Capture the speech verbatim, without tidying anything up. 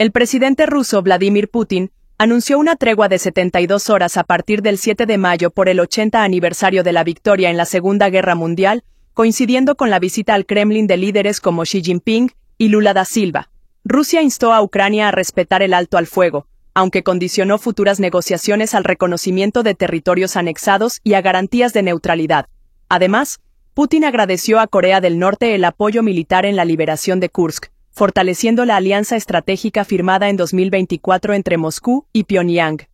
El presidente ruso Vladimir Putin anunció una tregua de setenta y dos horas a partir del siete de mayo por el ochenta aniversario de la victoria en la Segunda Guerra Mundial, coincidiendo con la visita al Kremlin de líderes como Xi Jinping y Lula da Silva. Rusia instó a Ucrania a respetar el alto al fuego, aunque condicionó futuras negociaciones al reconocimiento de territorios anexados y a garantías de neutralidad. Además, Putin agradeció a Corea del Norte el apoyo militar en la liberación de Kursk, fortaleciendo la alianza estratégica firmada en dos mil veinticuatro entre Moscú y Pyongyang.